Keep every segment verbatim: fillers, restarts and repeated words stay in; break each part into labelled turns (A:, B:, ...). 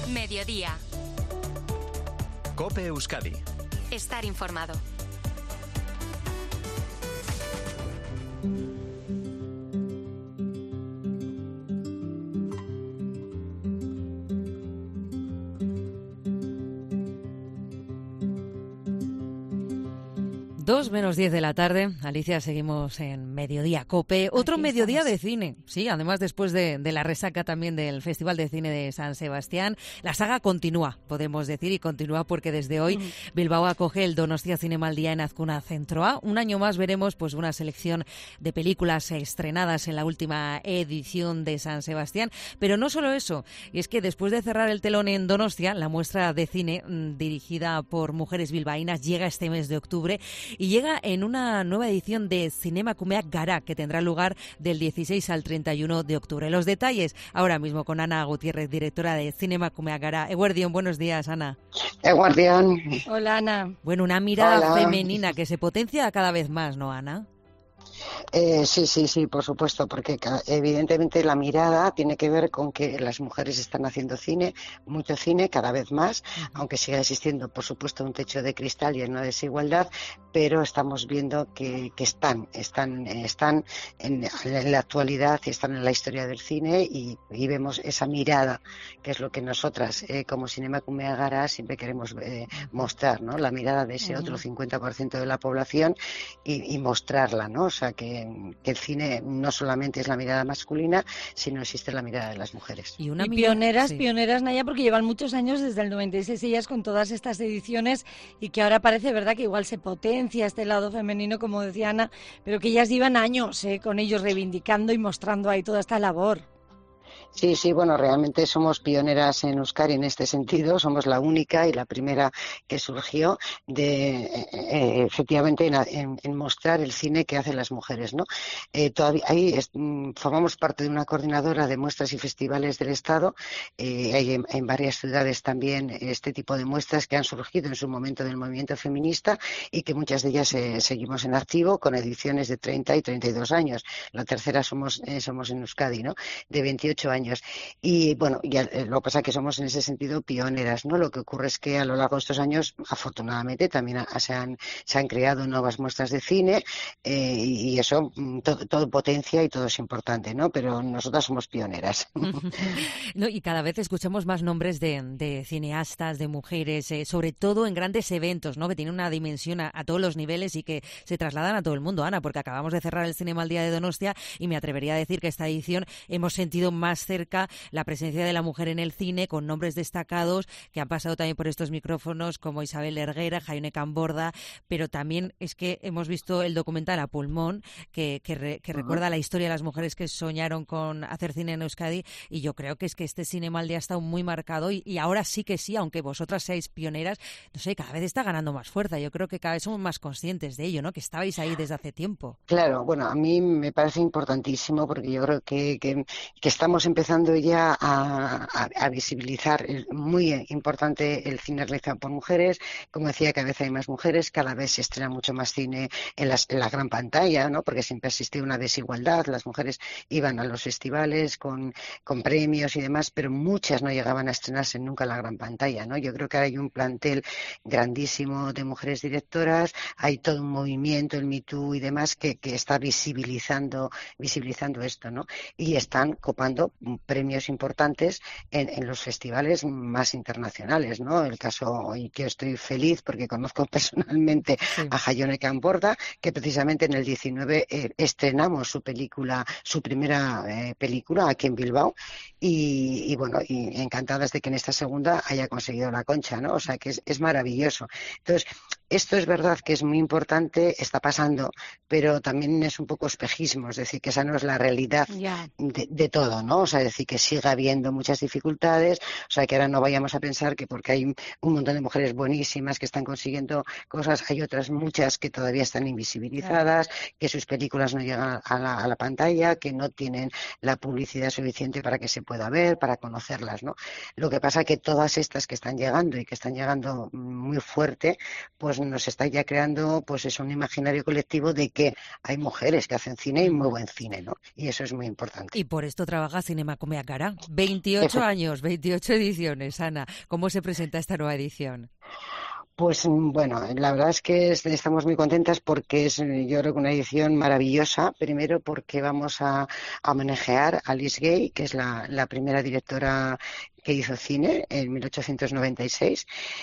A: Mediodía.
B: COPE Euskadi.
A: Estar informado.
C: Dos menos diez de la tarde. Alicia, seguimos en Mediodía COPE. Otro
D: Aquí
C: mediodía
D: estamos.
C: de cine. Sí, además después de, de la resaca también del Festival de Cine de San Sebastián. La saga continúa, podemos decir, y continúa porque desde hoy
D: Mm.
C: Bilbao acoge el Donostia Zinemaldia en Azkuna Zentroa. Un año más veremos pues una selección de películas estrenadas en la última edición de San Sebastián. Pero no solo eso, y es que después de cerrar el telón en Donostia, la muestra de cine mm, dirigida por mujeres bilbaínas llega este mes de octubre y llega en una nueva edición de Zinemakumeak Gara, que tendrá lugar del dieciséis al treinta y uno de octubre. Los detalles ahora mismo con Ana Gutiérrez, directora de Zinemakumeak Gara. Eguardión, buenos días, Ana.
E: Eguardión.
D: Hola, Ana.
C: Bueno, una mirada
E: Hola.
C: femenina que se potencia cada vez más, ¿no, Ana?
E: Eh, sí, sí, sí, por supuesto, porque ca- evidentemente la mirada tiene que ver con que las mujeres están haciendo cine, mucho cine, cada vez más, aunque siga existiendo, por supuesto, un techo de cristal y una desigualdad, pero estamos viendo que, que están, están, eh, están en, en la actualidad y están en la historia del cine y, y vemos esa mirada, que es lo que nosotras, eh, como Zinemakumeak Gara, siempre queremos eh, mostrar, ¿no? La mirada de ese otro cincuenta por ciento de la población y, y mostrarla, ¿no? O sea, que, que el cine no solamente es la mirada masculina, sino existe la mirada de las mujeres.
C: Y una
D: Y
C: mirada-
D: pioneras,
C: sí.
D: pioneras, Naya, porque llevan muchos años desde el noventa y seis ellas con todas estas ediciones y que ahora parece, ¿verdad?, que igual se potencia este lado femenino, como decía Ana, pero que ellas llevan años eh, con ellos reivindicando y mostrando ahí toda esta labor.
E: Sí, sí, bueno, realmente somos pioneras en Euskadi en este sentido, somos la única y la primera que surgió de, eh, eh, efectivamente, en, en- en mostrar el cine que hacen las mujeres, ¿no? Eh, todavía ahí es- mm, formamos parte de una coordinadora de muestras y festivales del Estado, eh, hay en, en varias ciudades también este tipo de muestras que han surgido en su momento del movimiento feminista y que muchas de ellas eh, seguimos en activo con ediciones de treinta y treinta y dos años. La tercera somos, eh, somos en Euskadi, ¿no? De veintiocho años. Y bueno, ya, eh, lo que pasa es que somos en ese sentido pioneras, ¿no? Lo que ocurre es que a lo largo de estos años, afortunadamente, también ha- se han, se han creado nuevas muestras de cine eh, y, y eso mm, todo, todo potencia y todo es importante, ¿no? Pero nosotras somos pioneras.
C: No, y cada vez escuchamos más nombres de, de cineastas, de mujeres, eh, sobre todo en grandes eventos, ¿no? Que tienen una dimensión a, a todos los niveles y que se trasladan a todo el mundo, Ana, porque acabamos de cerrar el Cinemaldia de Donostia y me atrevería a decir que esta edición hemos sentido más cerca la presencia de la mujer en el cine, con nombres destacados que han pasado también por estos micrófonos, como Isabel Erguera, Jaime Camborda, pero también es que hemos visto el documental A Pulmón, que, que, re, que recuerda la historia de las mujeres que soñaron con hacer cine en Euskadi, y yo creo que es que este Cinemaldia ha estado muy marcado y, y ahora sí que sí, aunque vosotras seáis pioneras, no sé, cada vez está ganando más fuerza. Yo creo que cada vez somos más conscientes de ello, ¿no? Que estabais ahí desde hace tiempo.
E: Claro, bueno, a mí me parece importantísimo porque yo creo que, que, que estamos empezando ya a, a, a visibilizar, es muy importante el cine realizado por mujeres, como decía, cada vez hay más mujeres, cada vez se estrena mucho más cine en, las, en la gran pantalla, ¿no? Porque siempre ha existido una desigualdad, las mujeres iban a los festivales con, con premios y demás, pero muchas no llegaban a estrenarse nunca en la gran pantalla, ¿no? Yo creo que ahora hay un plantel grandísimo de mujeres directoras, hay todo un movimiento, el Me Too y demás, que, que está visibilizando, visibilizando esto, ¿no? Y están copando premios importantes en, en los festivales más internacionales, ¿no? El caso, y que estoy feliz porque conozco personalmente
C: Sí.
E: a Jaione Camborda, que precisamente en el diecinueve eh, estrenamos su película, su primera eh, película aquí en Bilbao, y, y bueno, y encantadas de que en esta segunda haya conseguido la Concha, ¿no? O sea que es, es maravilloso. Entonces, esto es verdad que es muy importante, está pasando, pero también es un poco espejismo, es decir, que esa no es la realidad
D: Ya.
E: de, de todo, ¿no? O sea, es decir, que siga habiendo muchas dificultades, o sea, que ahora no vayamos a pensar que porque hay un montón de mujeres buenísimas que están consiguiendo cosas, hay otras muchas que todavía están invisibilizadas, claro, que sus películas no llegan a la, a la pantalla, que no tienen la publicidad suficiente para que se pueda ver, para conocerlas, ¿no? Lo que pasa que todas estas que están llegando y que están llegando muy fuerte, pues pues nos está ya creando pues es un imaginario colectivo de que hay mujeres que hacen cine y muy buen cine, ¿no? Y eso es muy importante.
C: Y por esto trabaja Cinema Come a Cara. veintiocho años, veintiocho ediciones, Ana. ¿Cómo se presenta esta nueva edición?
E: Pues bueno, la verdad es que es, estamos muy contentas porque es, yo creo que una edición maravillosa. Primero porque vamos a, a homenajear a Alice Guy, que es la, la primera directora que hizo cine en mil ochocientos noventa y seis.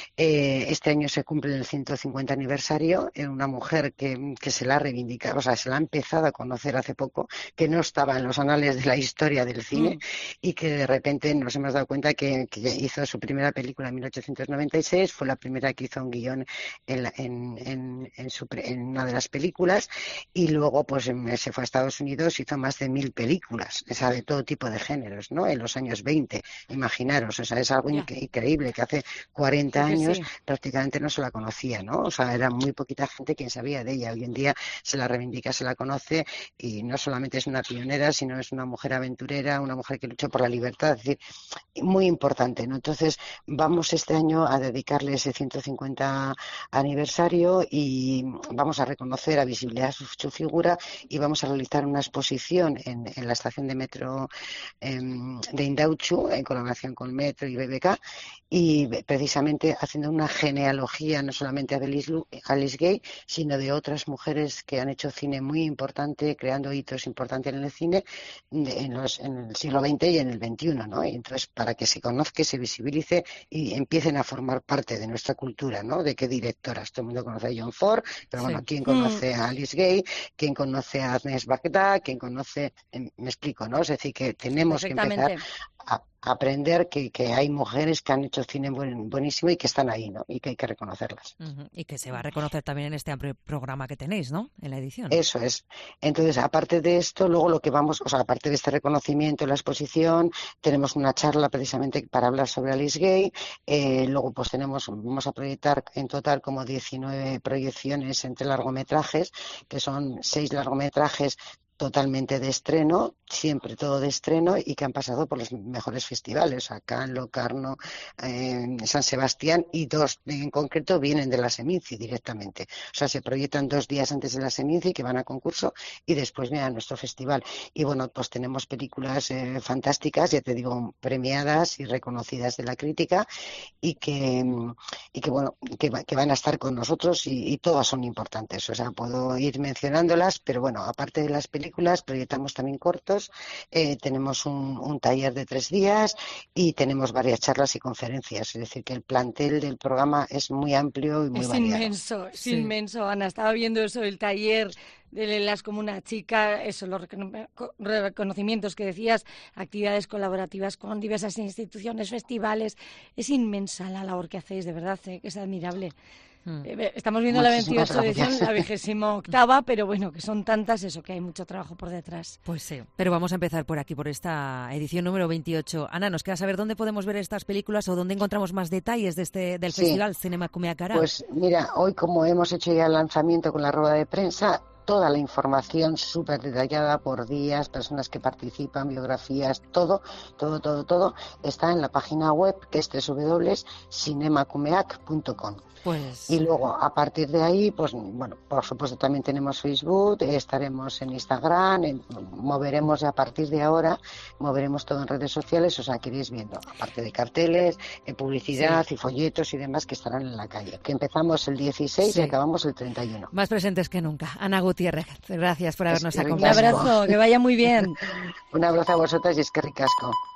E: Eh, este año se cumple el ciento cincuenta aniversario. Eh, una mujer que, que se la ha reivindicado, o sea, se la ha empezado a conocer hace poco, que no estaba en los anales de la historia del cine mm. y que de repente nos hemos dado cuenta que, que hizo su primera película en mil ochocientos noventa y seis, fue la primera que hizo un guión en, en, en, en, su, en una de las películas, y luego pues se fue a Estados Unidos, hizo más de mil películas, o sea, de todo tipo de géneros, ¿no? En los años veinte, imaginaros, o sea, es algo yeah. increíble, que hace cuarenta años sí. prácticamente no se la conocía, ¿no? O sea, era muy poquita gente quien sabía de ella. Hoy en día se la reivindica, se la conoce, y no solamente es una pionera, sino es una mujer aventurera, una mujer que luchó por la libertad, es decir, muy importante, ¿no? Entonces, vamos este año a dedicarle ese ciento cincuenta aniversario y vamos a reconocer, a visibilizar su, su figura, y vamos a realizar una exposición en, en la estación de metro eh, de Indautxu, en colaboración con Metro y B B K, y precisamente haciendo una genealogía no solamente de Alice Guy, sino de otras mujeres que han hecho cine muy importante, creando hitos importantes en el cine en, los, en el siglo veinte y en el veintiuno, ¿no? Y entonces, para que se conozca, se visibilice y empiecen a formar parte de nuestra cultura, ¿no? De qué directoras. Todo el mundo conoce a John Ford, pero sí. bueno, ¿quién conoce a Alice Guy? ¿Quién conoce a Agnès Bagdad? ¿Quién conoce? Me explico, ¿no? Es decir, que tenemos que empezar a aprender que, que hay mujeres que han hecho cine buen, buenísimo y que están ahí, ¿no? Y que hay que reconocerlas.
C: Uh-huh. Y que se va a reconocer también en este amplio programa que tenéis, ¿no? En la edición.
E: Eso es. Entonces, aparte de esto, luego lo que vamos, o sea, aparte de este reconocimiento en la exposición, tenemos una charla precisamente para hablar sobre Alice Guy. Eh, luego, pues tenemos, vamos a proyectar en total como diecinueve proyecciones entre largometrajes, que son seis largometrajes totalmente de estreno, siempre todo de estreno, y que han pasado por los mejores festivales, a Cannes, Locarno, eh, San Sebastián, y dos en concreto vienen de la Seminci directamente. O sea, se proyectan dos días antes de la Seminci, que van a concurso, y después vienen a nuestro festival. Y bueno, pues tenemos películas eh, fantásticas, ya te digo, premiadas y reconocidas de la crítica, y que, y que bueno, que, que van a estar con nosotros, y, y todas son importantes. O sea, puedo ir mencionándolas, pero bueno, aparte de las películas, películas, proyectamos también cortos, eh, tenemos un, un taller de tres días y tenemos varias charlas y conferencias, es decir, que el plantel del programa es muy amplio y muy
D: es
E: variado.
D: Es inmenso, es
C: sí.
D: inmenso, Ana, estaba viendo eso, el taller de las como una chica, eso, los reconocimientos que decías, actividades colaborativas con diversas instituciones, festivales, es inmensa la labor que hacéis, de verdad, ¿eh? Que es admirable. Hmm. Estamos viendo Muchísimas la veintiocho edición, la vigésima octava, pero bueno, que son tantas, eso, que hay mucho trabajo por detrás.
C: Pues sí, pero vamos a empezar por aquí, por esta edición número veintiocho. Ana, ¿nos queda saber dónde podemos ver estas películas o dónde encontramos más detalles de este del sí. Festival Cinema Come a Cara?
E: Pues mira, hoy como hemos hecho ya el lanzamiento con la rueda de prensa, toda la información súper detallada por días, personas que participan, biografías, todo, todo, todo, todo está en la página web, que es doble u doble u doble punto cinemacomeac punto com.
C: Pues...
E: Y luego, a partir de ahí, pues bueno, por supuesto también tenemos Facebook, estaremos en Instagram, en, moveremos a partir de ahora, moveremos todo en redes sociales, o sea, que iréis viendo, aparte de carteles, eh, publicidad sí. y folletos y demás que estarán en la calle. Que empezamos el dieciséis sí. y acabamos el treinta y uno.
C: Más presentes que nunca. Ana Gutiérrez, gracias por habernos
E: es que
C: acompañado.
D: Un abrazo, que vaya muy bien.
E: Un abrazo a vosotras y es que ricasco.